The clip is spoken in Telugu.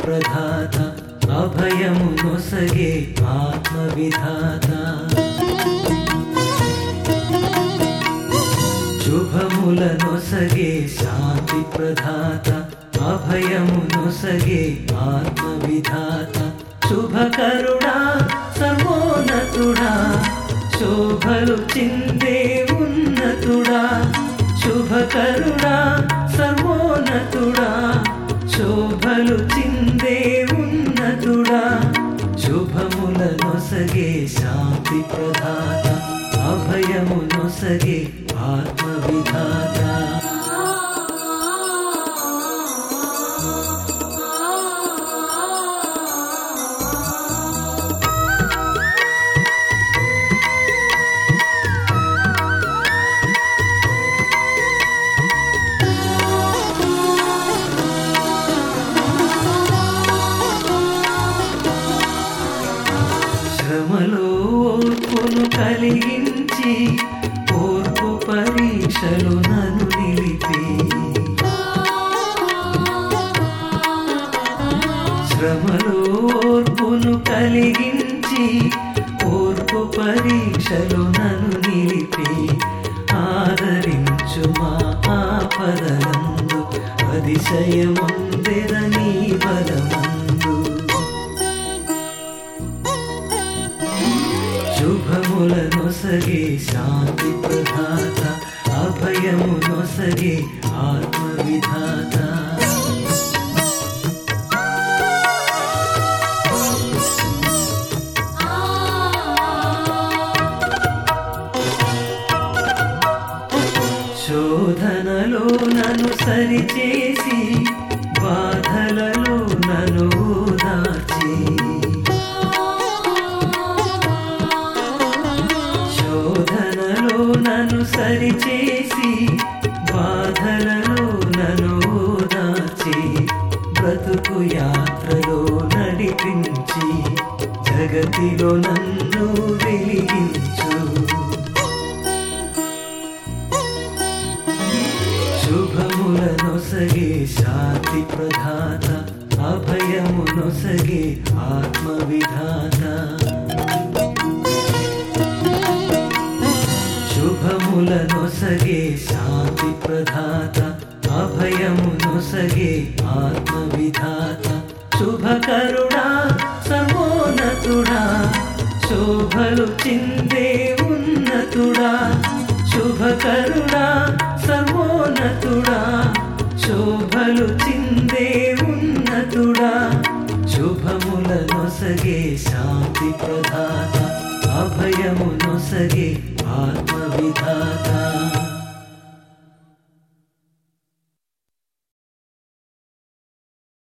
ప్రదాత అభయము నొసగే ఆత్మ విధాత శుభముల నొసగే శాంతి ప్రదాత అభయము నొసగే ఆత్మ విధాత శుభకరుడా సర్వోన్నతుడా శోభలు చిందే ఉన్నతుడా శుభకరుడా సర్వోన్నతుడా శోభలు చిందే ఉన్నతుడా శుభముల నొసగే శాంతి ప్రదాత అభయము నొసగే ఆత్మ విధాత శ్రమలో ఓర్పును కలిగించి ఓర్పు పరీక్షలు నన్ను నిలిపి శ్రమలో ఓర్పును కలిగించి ఓర్పు పరీక్షలు నన్ను నిలిపి ఆదరించు మా ఆపదలందు అతిశయముందెదని బలమందు శుభముల నొసగే శాంతి ప్రదాత అభయము నొసగే ఆత్మ విధాత శోధనలో నన్ను సరిచేసి బాధలలో నన్ను ఓదార్చి శోధనలో నన్ను సరిచేసి బాధలలో నన్ను ఓదార్చి బ్రతుకు యాత్రలో నడిపించి జగతిలో నన్ను వెలిగించు శుభముల నొసగే శాంతి ప్రదాత అభయము నొసగే ఆత్మ విధాత శుభముల నొసగే శాంతి ప్రదాత అభయము నొసగే ఆత్మ విధాత శుభకరుడా సర్వోన్నతుడా శోభలు చిందే ఉన్నతుడా శుభకరుడా సర్వోన్నతుడా శోభలు చిందే ఉన్నతుడా శుభముల నొసగే శాంతి ప్రదాత అభయము నొసగే ఆత్మ విధాత